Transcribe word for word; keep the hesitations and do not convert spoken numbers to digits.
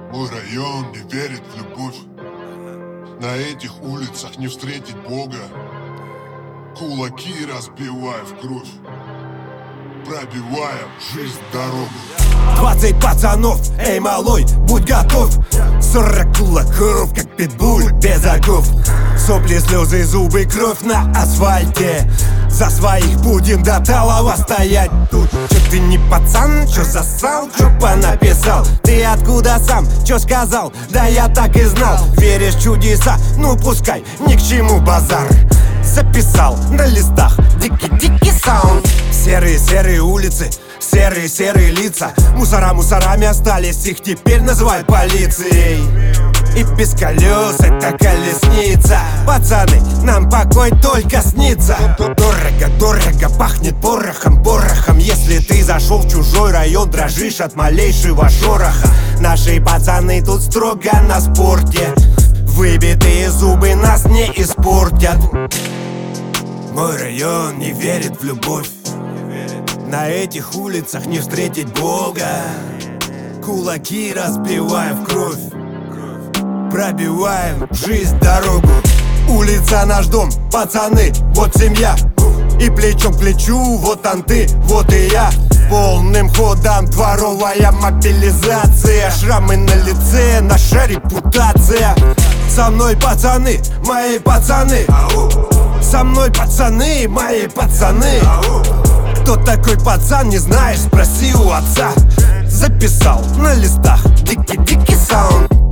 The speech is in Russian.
Мой район не верит в любовь. На этих улицах не встретить Бога. Кулаки разбивая в кровь, пробиваем жизнь дорогу. Двадцать пацанов, эй, малой, будь готов. Сорок кулаков, как питбуль без оков. Сопли, слезы, зубы, кровь на асфальте. За своих будем до талого стоять тут. Чё ты не пацан, чё засал, чё понаписал? Ты откуда сам, чё сказал? Да я так и знал. Веришь в чудеса? Ну пускай, ни к чему базар. Записал на листах дикий-дикий саунд. Серые-серые улицы, серые-серые лица. Мусора мусорами остались, их теперь называют полицией. И без колес это колесница. Пацаны, нам покой только снится. Дорого-дорого пахнет порохом, порохом. Если ты зашел в чужой район, дрожишь от малейшего шороха. Наши пацаны тут строго на спорте. Выбитые зубы нас не испортят. Мой район не верит в любовь. На этих улицах не встретить Бога. Кулаки разбиваем в кровь, пробиваем жизнь дорогу. Улица наш дом, пацаны, вот семья. И плечом к плечу, вот анты, вот и я. Полным ходом дворовая мобилизация. Шрамы на лице, наша репутация. Со мной пацаны, мои пацаны. Со мной пацаны, мои пацаны. Кто такой пацан, не знаешь, спроси у отца. Записал на листах дикий-дикий саунд.